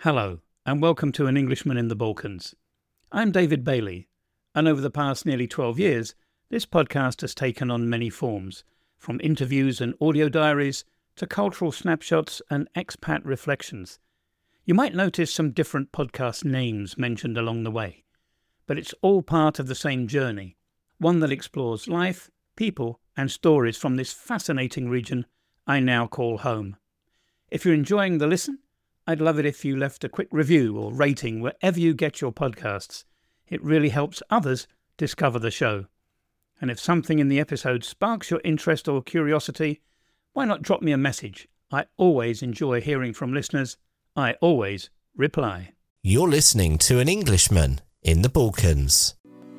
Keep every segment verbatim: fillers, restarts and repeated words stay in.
Hello, and welcome to An Englishman in the Balkans. I'm David Bailey, and over the past nearly twelve years, this podcast has taken on many forms, from interviews and audio diaries to cultural snapshots and expat reflections. You might notice some different podcast names mentioned along the way, but it's all part of the same journey, one that explores life, people, and stories from this fascinating region I now call home. If you're enjoying the listen, I'd love it if you left a quick review or rating wherever you get your podcasts. It really helps others discover the show. And if something in the episode sparks your interest or curiosity, why not drop me a message? I always enjoy hearing from listeners. I always reply. You're listening to An Englishman in the Balkans.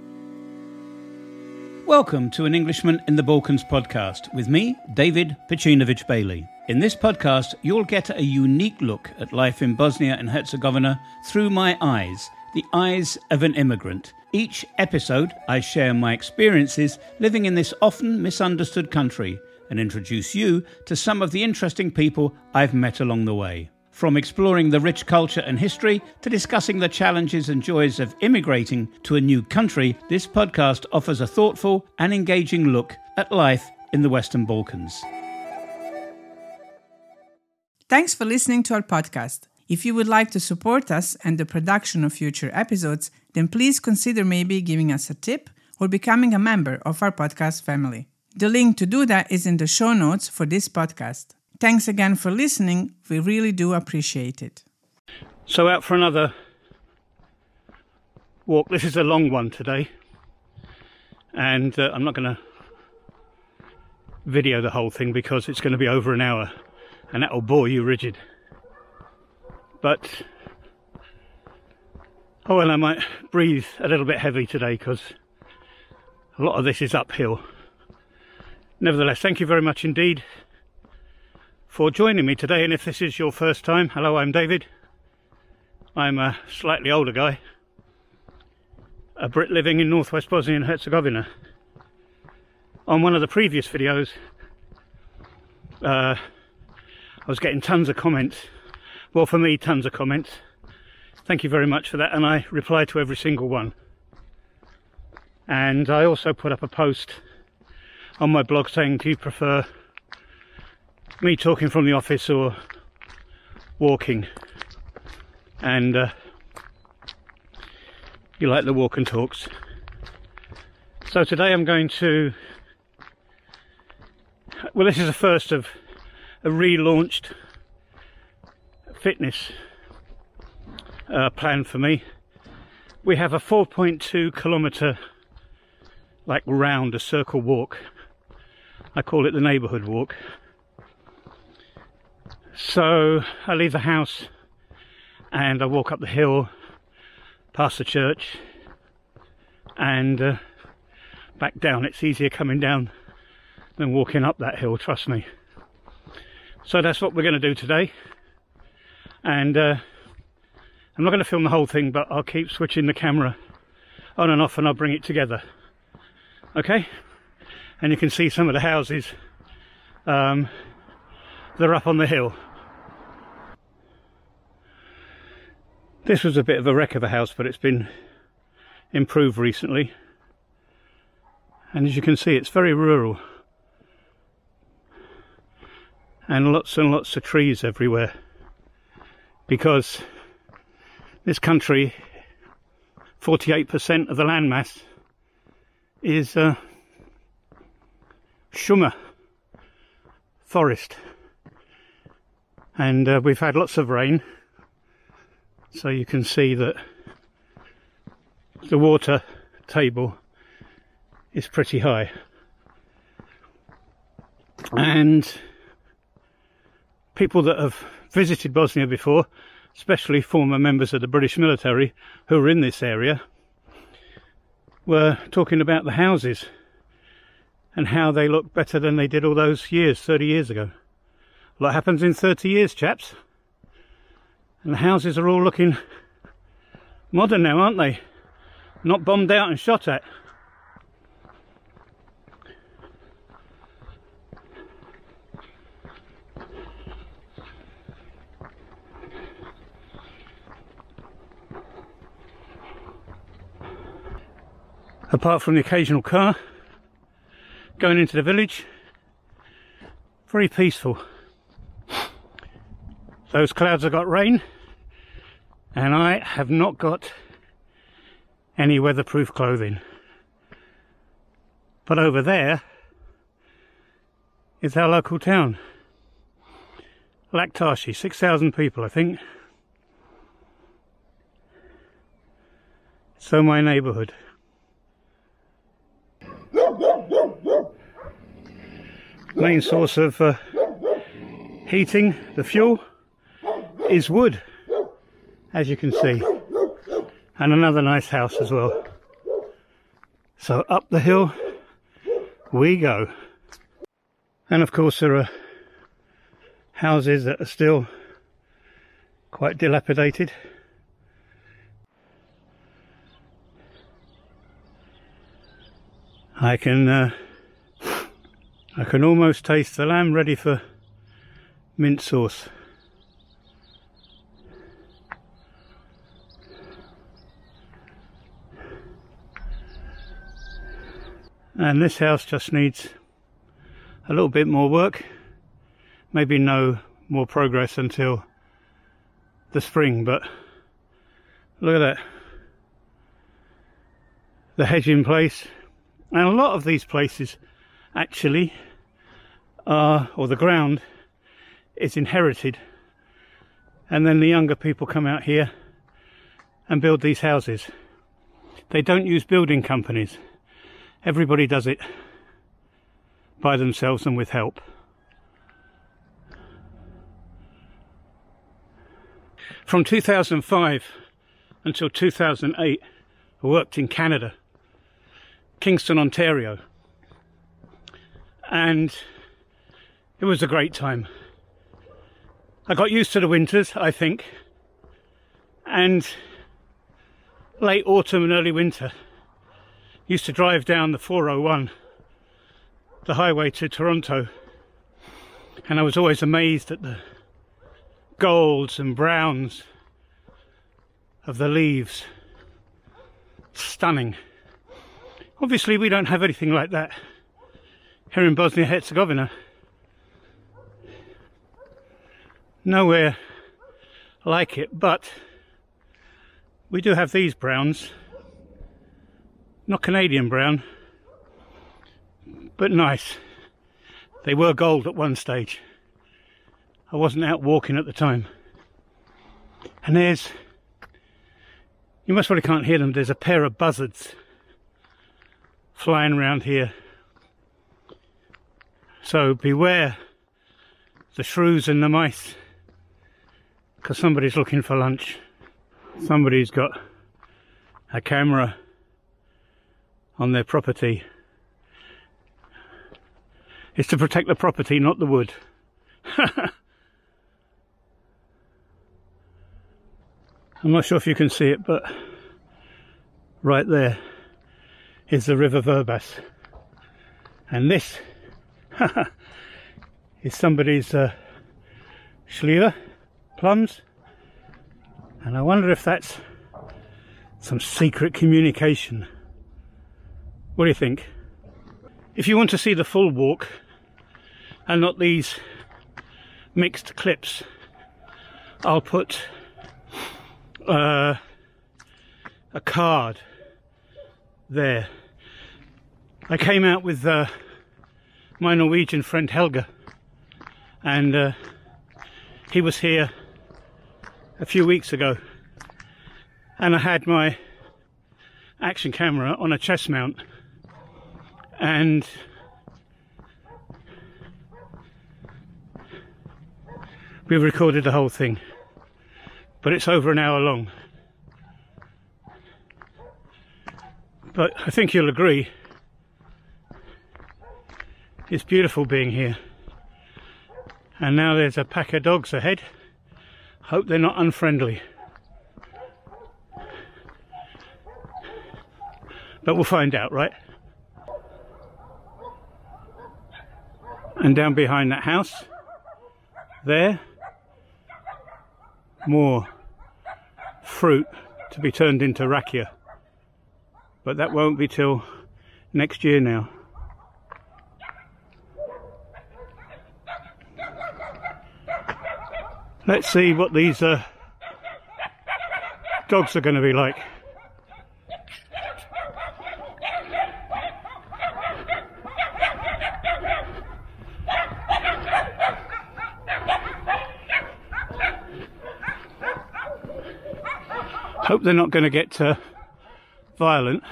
Welcome to An Englishman in the Balkans podcast with me, David Pecinovich Bailey. In this podcast, you'll get a unique look at life in Bosnia and Herzegovina through my eyes, the eyes of an immigrant. Each episode, I share my experiences living in this often misunderstood country and introduce you to some of the interesting people I've met along the way. From exploring the rich culture and history to discussing the challenges and joys of immigrating to a new country, this podcast offers a thoughtful and engaging look at life in the Western Balkans. Thanks for listening to our podcast. If you would like to support us and the production of future episodes, then please consider maybe giving us a tip or becoming a member of our podcast family. The link to do that is in the show notes for this podcast. Thanks again for listening. We really do appreciate it. So out for another walk. This is a long one today, and uh, I'm not going to video the whole thing because it's going to be over an hour. And that'll bore you rigid. But, oh well, I might breathe a little bit heavy today because a lot of this is uphill. Nevertheless, thank you very much indeed for joining me today. And if this is your first time, hello, I'm David. I'm a slightly older guy, a Brit living in northwest Bosnia and Herzegovina. On one of the previous videos, uh, I was getting tons of comments. Well, for me, tons of comments. Thank you very much for that, and I reply to every single one. And I also put up a post on my blog saying, do you prefer me talking from the office or walking? And uh, you like the walk and talks. So today I'm going to, well, this is the first of a relaunched fitness uh, plan for me. We have a four point two kilometre like round, a circle walk. I call it the neighbourhood walk. So I leave the house and I walk up the hill past the church and uh, back down. It's easier coming down than walking up that hill, trust me. So that's what we're going to do today, and uh, I'm not going to film the whole thing, but I'll keep switching the camera on and off and I'll bring it together, okay? And you can see some of the houses um, that are up on the hill. This was a bit of a wreck of a house, but it's been improved recently, and as you can see, it's very rural. And lots and lots of trees everywhere, because this country, forty-eight percent of the landmass is uh, Shuma forest, and uh, we've had lots of rain, so you can see that the water table is pretty high. And people that have visited Bosnia before, especially former members of the British military who were in this area, were talking about the houses and how they look better than they did all those years, thirty years ago. A lot happens in thirty years, chaps. And the houses are all looking modern now, aren't they? Not bombed out and shot at. apart from the occasional car going into the village. Very peaceful. Those clouds have got rain, and I have not got any weatherproof clothing. But over there is our local town, Laktashi, six thousand people I think. So my neighbourhood. Main source of uh, heating, the fuel, is wood, as you can see, and another nice house as well. So up the hill we go. And of course there are houses that are still quite dilapidated. I can uh, I can almost taste the lamb ready for mint sauce. And this house just needs a little bit more work. Maybe no more progress until the spring, but look at that. The hedge in place. And a lot of these places actually are, or the ground is inherited, and then the younger people come out here and build these houses. They don't use building companies. Everybody does it by themselves and with help. From two thousand five until two thousand eight, I worked in Canada, Kingston, Ontario, and it was a great time. I got used to the winters, I think, and late autumn and early winter used to drive down the four oh one, the highway to Toronto, and I was always amazed at the golds and browns of the leaves. Stunning. Obviously we don't have anything like that here in Bosnia-Herzegovina. Nowhere like it, but we do have these browns. Not Canadian brown, but nice. They were gold at one stage. I wasn't out walking at the time. And there's, you most probably can't hear them, there's a pair of buzzards flying around here. So beware the shrews and the mice, because somebody's looking for lunch. Somebody's got a camera on their property. It's to protect the property, not the wood. I'm not sure if you can see it, but right there is the River Verbas. And this is somebody's uh, Schliere plums. And I wonder if that's some secret communication. What do you think? If you want to see the full walk and not these mixed clips, I'll put uh, a card there. I came out with uh, my Norwegian friend Helge, and uh, he was here a few weeks ago, and I had my action camera on a chest mount, and we recorded the whole thing, but it's over an hour long. But I think you'll agree, it's beautiful being here. And now there's a pack of dogs ahead. Hope they're not unfriendly. But we'll find out, right? And down behind that house, there, more fruit to be turned into rakia. but that won't be till next year now. Let's see what these uh, dogs are going to be like. Hope they're not going to get uh, violent.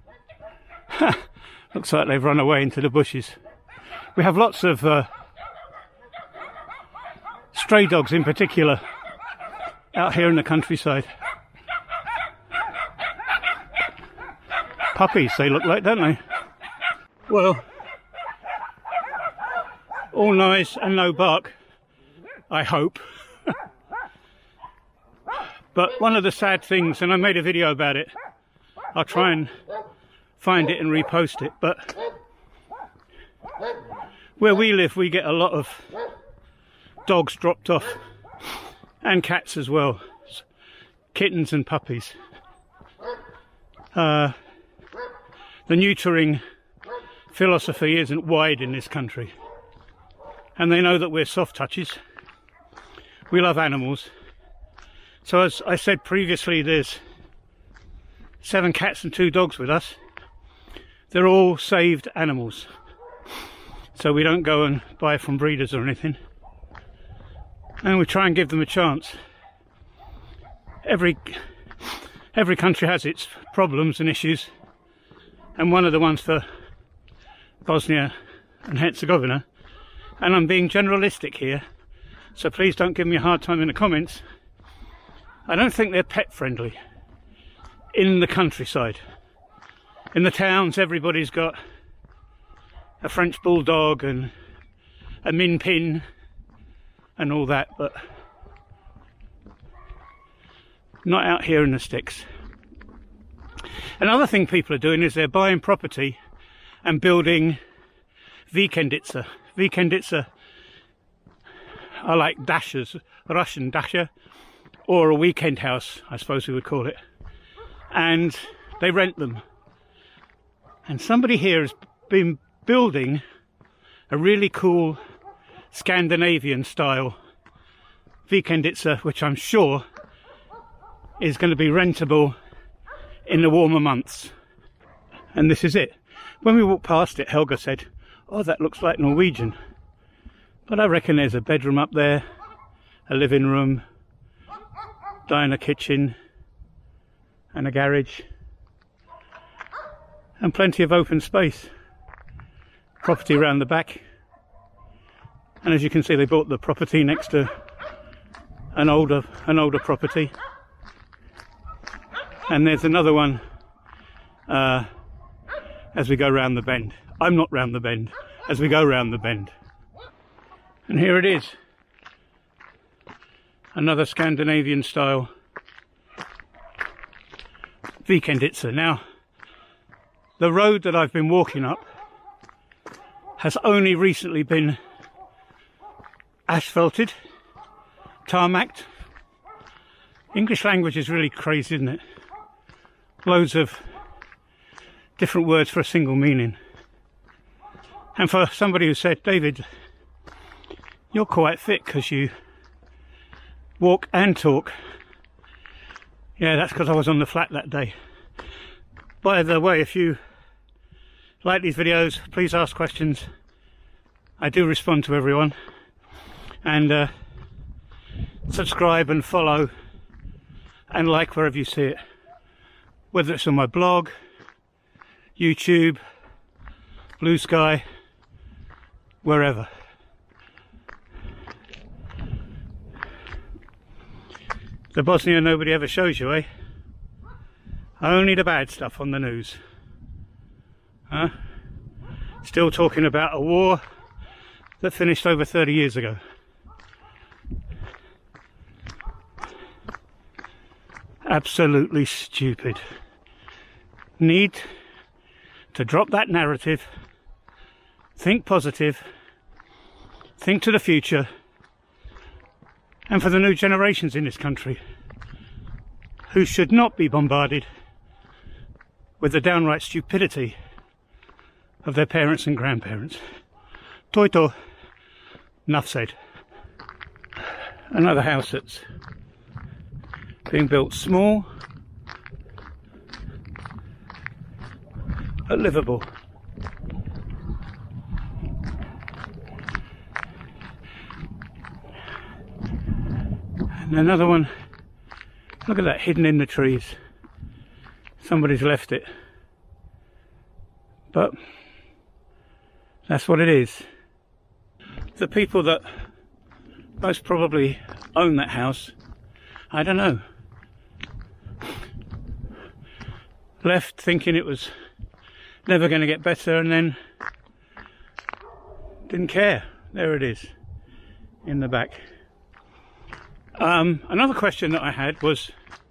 Looks like they've run away into the bushes. We have lots of uh, stray dogs in particular out here in the countryside. Puppies they look like, don't they? Well, all noise and no bark, I hope. But one of the sad things, and I made a video about it, I'll try and find it and repost it, but where we live we get a lot of dogs dropped off, and cats as well, kittens and puppies. Uh, the neutering philosophy isn't wide in this country, and they know that we're soft touches. We love animals. So as I said previously, there's seven cats and two dogs with us. They're all saved animals, so we don't go and buy from breeders or anything, and we try and give them a chance. Every every country has its problems and issues, and one of the ones for Bosnia and Herzegovina, and I'm being generalistic here, so please don't give me a hard time in the comments. I don't think they're pet friendly in the countryside. In the towns everybody's got a French bulldog and a min pin and all that, but not out here in the sticks. Another thing people are doing is they're buying property and building vikendice. Vikendice are like dashas, Russian dasha, or a weekend house, I suppose we would call it, and they rent them. And somebody here has been building a really cool Scandinavian style vikendice, which I'm sure is going to be rentable in the warmer months. And this is it. When we walked past it, Helga said, "Oh, that looks like Norwegian." But I reckon there's a bedroom up there, a living room, diner, kitchen, and a garage, and plenty of open space. Property around the back, and as you can see, they bought the property next to an older an older property, and there's another one uh, as we go round the bend. I'm not round the bend, as we go round the bend. And here it is, another Scandinavian style vikendice. Now, the road that I've been walking up has only recently been asphalted, tarmacked. English language is really crazy, isn't it? Loads of different words for a single meaning. And for somebody who said, "David, you're quite fit because you walk and talk." Yeah, that's because I was on the flat that day. By the way, if you like these videos, please ask questions. I do respond to everyone. And uh, subscribe and follow and like wherever you see it. Whether it's on my blog, YouTube, Blue Sky, wherever. The Bosnia nobody ever shows you, eh? Only the bad stuff on the news. Huh? Still talking about a war that finished over thirty years ago. Absolutely stupid. Need to drop that narrative, think positive, think to the future, and for the new generations in this country who should not be bombarded with the downright stupidity of their parents and grandparents. Toito, enough said. Another house that's being built small but livable. And another one, look at that, hidden in the trees. Somebody's left it. But that's what it is. The people that most probably own that house, I don't know, left thinking it was never going to get better, and then didn't care. There it is in the back. Um, another question that I had was,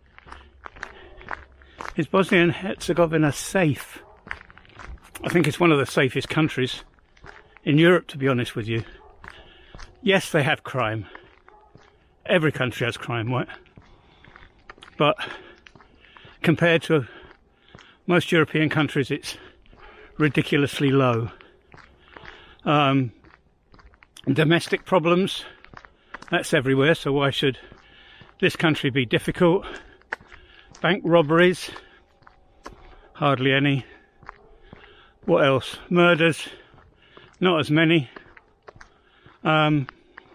is Bosnia and Herzegovina safe? I think it's one of the safest countries in Europe, to be honest with you. Yes, they have crime. Every country has crime, right? But compared to most European countries, it's ridiculously low. Um, domestic problems, that's everywhere, so why should this country be difficult? Bank robberies, hardly any. What else? Murders, not as many. Um,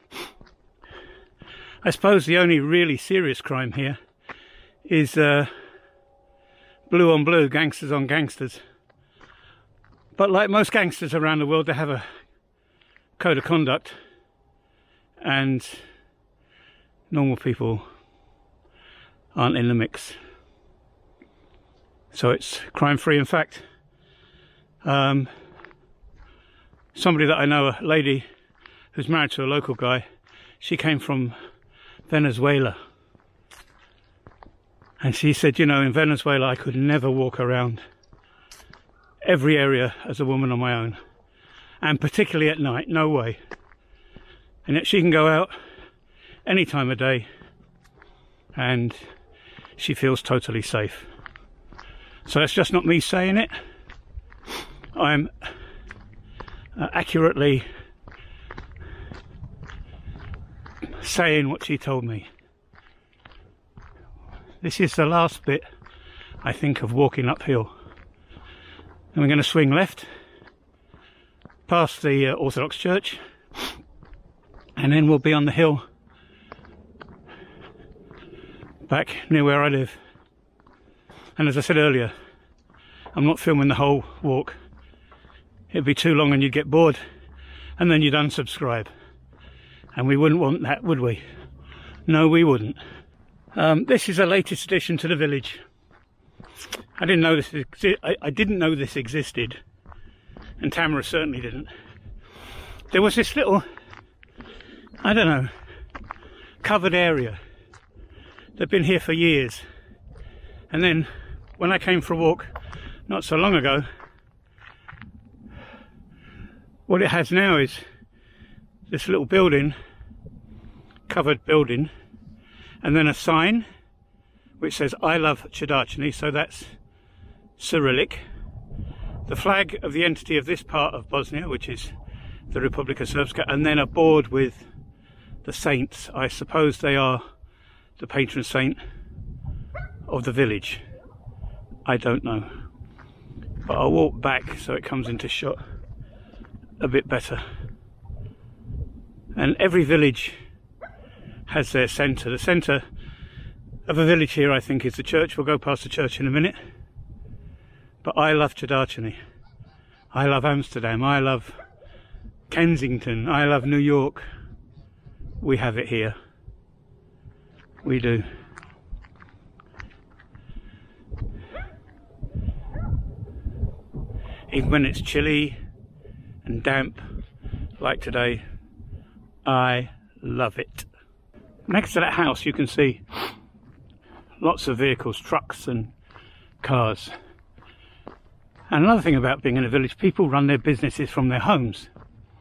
I suppose the only really serious crime here is uh, blue on blue, gangsters on gangsters. But like most gangsters around the world, they have a code of conduct, and normal people aren't in the mix. So it's crime-free. In fact, um, somebody that I know, a lady who's married to a local guy, she came from Venezuela. And she said, you know, in Venezuela I could never walk around every area as a woman on my own. And particularly at night, no way. And yet she can go out any time of day and she feels totally safe. So that's just not me saying it. I'm uh, accurately saying what she told me. This is the last bit, I think, of walking uphill. And we're going to swing left past the uh, Orthodox Church, and then we'll be on the hill back near where I live. And as I said earlier, I'm not filming the whole walk. It'd be too long and you'd get bored, and then you'd unsubscribe. And we wouldn't want that, would we? No, we wouldn't. Um, this is the latest addition to the village. I didn't know this. Exi- I, I didn't know this existed, and Tamara certainly didn't. There was this little, I don't know, covered area that'd been here for years, and then when I came for a walk not so long ago, what it has now is this little building, covered building, and then a sign which says I love Chudachny, so that's Cyrillic. The flag of the entity of this part of Bosnia, which is the Republika Srpska, and then a board with the saints. I suppose they are the patron saint of the village. I don't know. But I'll walk back so it comes into shot a bit better. And every village has their centre. The centre of a village here, I think, is the church. We'll go past the church in a minute. But I love Chudachny. I love Amsterdam. I love Kensington. I love New York. We have it here. We do. Even when it's chilly and damp like today, I love it. Next to that house you can see lots of vehicles, trucks and cars. And another thing about being in a village, people run their businesses from their homes.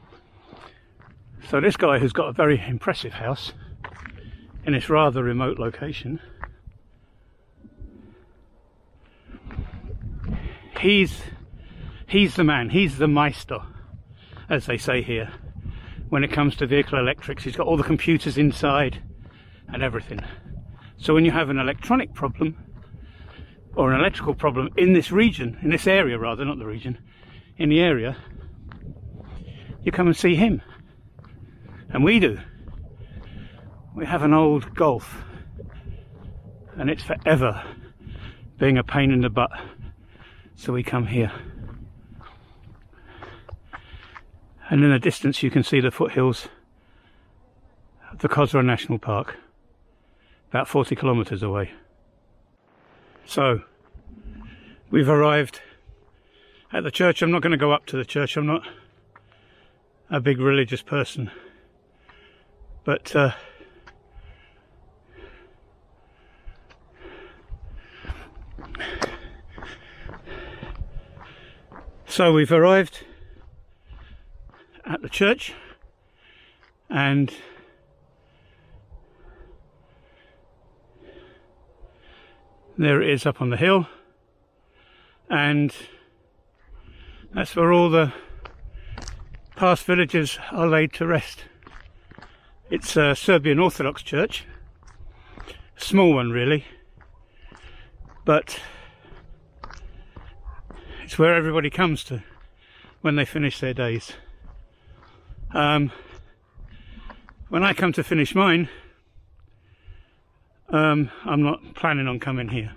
So this guy who's got a very impressive house in this rather remote location, he's he's the man, he's the Meister, as they say here, when it comes to vehicle electrics. He's got all the computers inside and everything. So when you have an electronic problem, or an electrical problem in this region, in this area rather, not the region, in the area, you come and see him. And we do. We have an old Golf, and it's forever being a pain in the butt, so we come here. And in the distance you can see the foothills of the Khosrow National Park, about forty kilometres away. So, we've arrived at the church. I'm not going to go up to the church, I'm not a big religious person, but uh, so we've arrived at the church, and there it is up on the hill, and that's where all the past villagers are laid to rest. It's a Serbian Orthodox church, a small one really, but it's where everybody comes to when they finish their days. Um, when I come to finish mine, um, I'm not planning on coming here,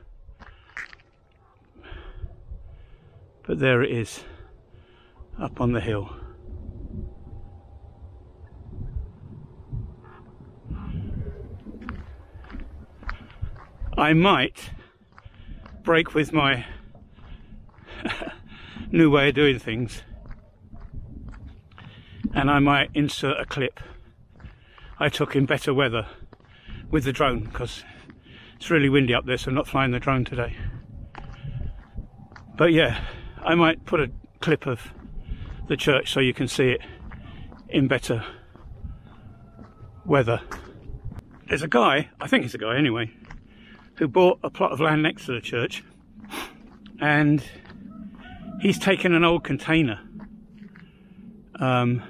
but there it is up on the hill. I might break with my new way of doing things, and I might insert a clip I took in better weather with the drone, because it's really windy up there, so I'm not flying the drone today. But yeah, I might put a clip of the church so you can see it in better weather. There's a guy, I think he's a guy anyway, who bought a plot of land next to the church, and he's taken an old container, um,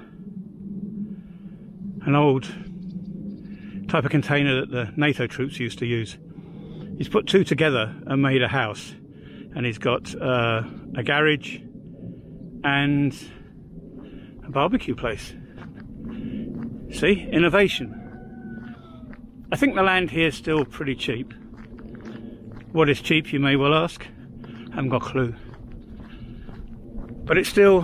an old type of container that the NATO troops used to use. He's put two together and made a house, and he's got uh, a garage and a barbecue place. See, innovation. I think the land here is still pretty cheap. What is cheap, you may well ask? I haven't got a clue. But it's still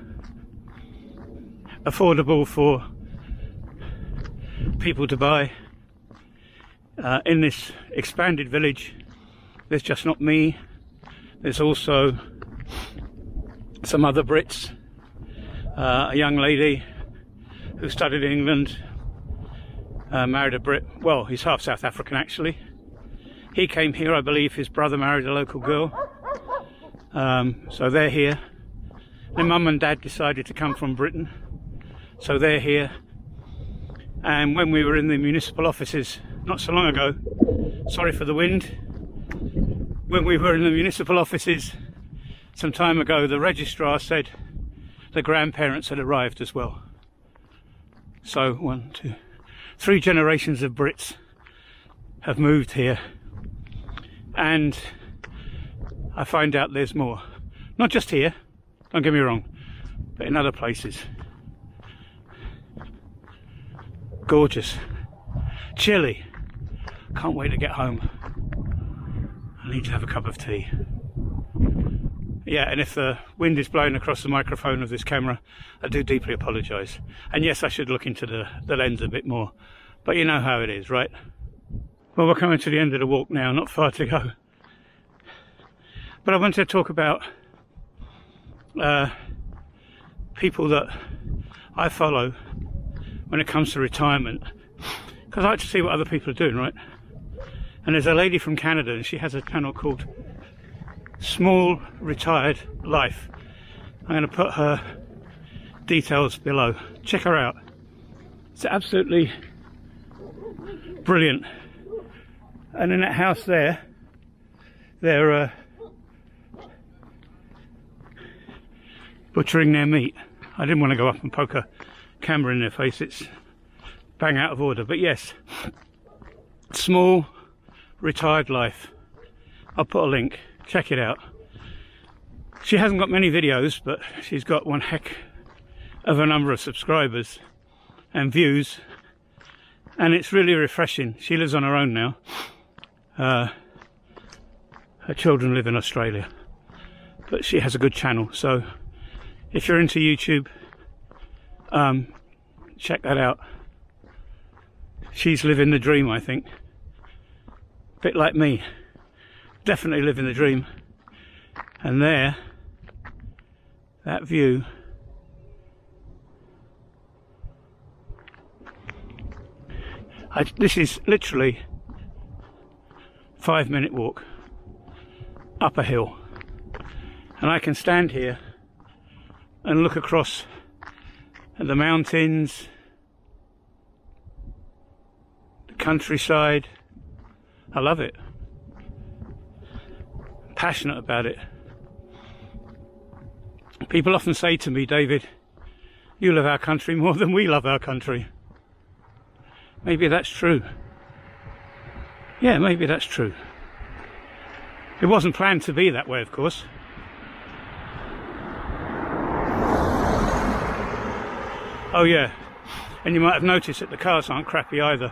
affordable for people to buy. Uh, in this expanded village, there's just not me. There's also some other Brits, uh, a young lady who studied in England, uh, married a Brit. Well, he's half South African actually. He came here, I believe his brother married a local girl. Um, so they're here. Their mum and dad decided to come from Britain, so they're here. And when we were in the municipal offices not so long ago, sorry for the wind, when we were in the municipal offices some time ago, the registrar said the grandparents had arrived as well. So one, two, three generations of Brits have moved here, and I find out there's more. Not just here, don't get me wrong, but in other places. Gorgeous. Chilly. Can't wait to get home. I need to have a cup of tea. Yeah, and if the wind is blowing across the microphone of this camera, I do deeply apologise. And yes, I should look into the, the lens a bit more. But you know how it is, right? Well, we're coming to the end of the walk now, not far to go. But I wanted to talk about uh, people that I follow when it comes to retirement, because I like to see what other people are doing, right? And there's a lady from Canada, and she has a channel called Small Retired Life. I'm going to put her details below. Check her out. It's absolutely brilliant. And in that house there, there uh, butchering their meat. I didn't want to go up and poke a camera in their face, it's bang out of order. But yes, small, retired life. I'll put a link, check it out. She hasn't got many videos, but she's got one heck of a number of subscribers and views, and it's really refreshing. She lives on her own now. Uh, her children live in Australia, but she has a good channel, so if you're into YouTube, um, check that out. She's living the dream, I think. A bit like me. Definitely living the dream. And there, that view, I, this is literally five minute walk up a hill, and I can stand here and look across at the mountains, the countryside. I love it. I'm passionate about it. People often say to me, David, you love our country more than we love our country. Maybe that's true. Yeah, maybe that's true. It wasn't planned to be that way, of course. Oh yeah, and you might have noticed that the cars aren't crappy either.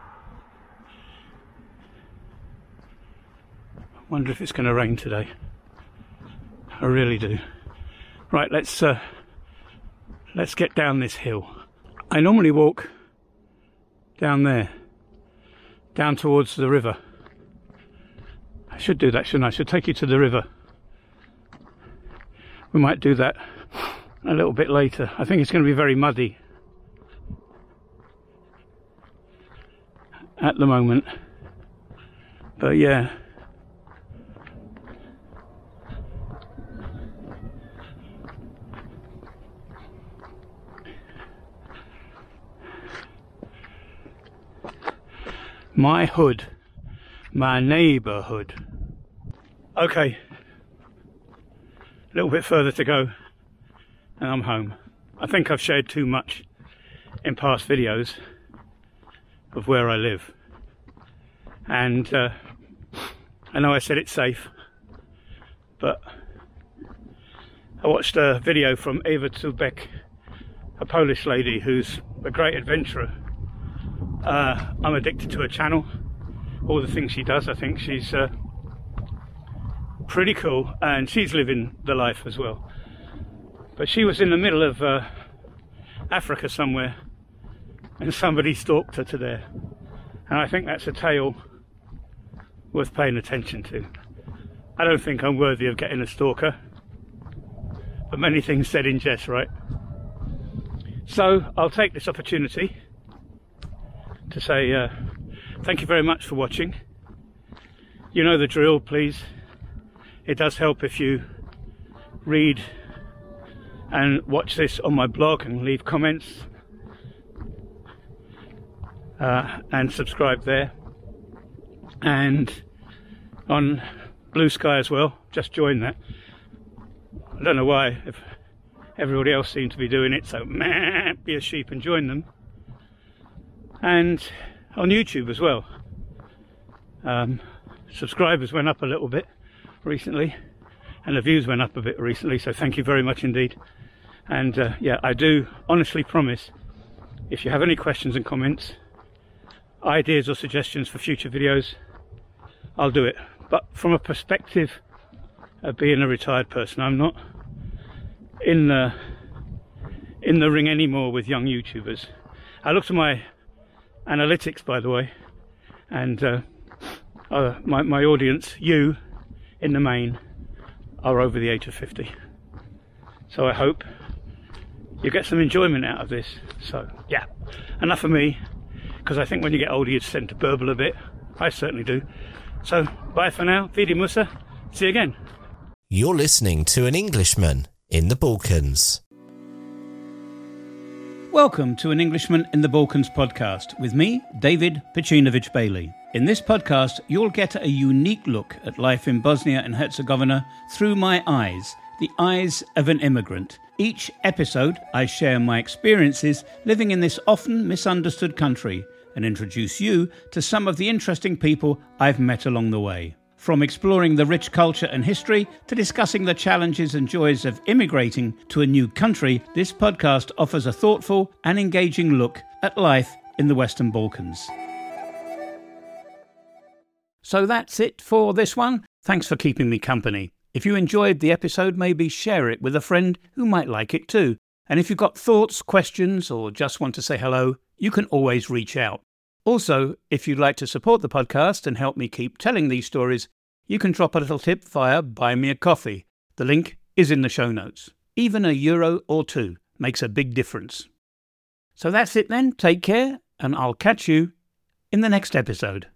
I wonder if it's going to rain today. I really do. Right, let's uh, let's get down this hill. I normally walk down there, down towards the river. I should do that, shouldn't I? I should take you to the river. We might do that a little bit later. I think it's going to be very muddy at the moment, but yeah. My hood, my neighbourhood. Okay, a little bit further to go and I'm home. I think I've shared too much in past videos of where I live, and uh, I know I said it's safe, but I watched a video from Eva Czubek, a Polish lady who's a great adventurer. Uh, I'm addicted to her channel, all the things she does. I think she's uh, pretty cool, and she's living the life as well. But she was in the middle of uh, Africa somewhere, and somebody stalked her to there. And I think that's a tale worth paying attention to. I don't think I'm worthy of getting a stalker, but many things said in jest, right? So I'll take this opportunity to say uh, thank you very much for watching. You know the drill, please. It does help if you read and watch this on my blog and leave comments uh, and subscribe there, and on Blue Sky as well. Just join that. I don't know why, if everybody else seemed to be doing it, so meh, be a sheep and join them. And on YouTube as well. Um, subscribers went up a little bit recently, and the views went up a bit recently, so thank you very much indeed. And uh, yeah, I do honestly promise, if you have any questions and comments, ideas or suggestions for future videos, I'll do it. But from a perspective of being a retired person, I'm not in the in the ring anymore with young YouTubers. I looked at my analytics, by the way, and uh, uh, my, my audience, you in the main, are over the age of fifty. So I hope you get some enjoyment out of this. So yeah, enough of me, because I think when you get older you tend to burble a bit. I certainly do. So bye for now. Vidi Musa. See you again. You're listening to An Englishman in the Balkans. Welcome to An Englishman in the Balkans podcast with me, David Pecinovich Bailey. In this podcast, you'll get a unique look at life in Bosnia and Herzegovina through my eyes, the eyes of an immigrant. Each episode, I share my experiences living in this often misunderstood country and introduce you to some of the interesting people I've met along the way. From exploring the rich culture and history to discussing the challenges and joys of immigrating to a new country, this podcast offers a thoughtful and engaging look at life in the Western Balkans. So that's it for this one. Thanks for keeping me company. If you enjoyed the episode, maybe share it with a friend who might like it too. And if you've got thoughts, questions, or just want to say hello, you can always reach out. Also, if you'd like to support the podcast and help me keep telling these stories, you can drop a little tip via Buy Me a Coffee. The link is in the show notes. Even a euro or two makes a big difference. So that's it then. Take care, and I'll catch you in the next episode.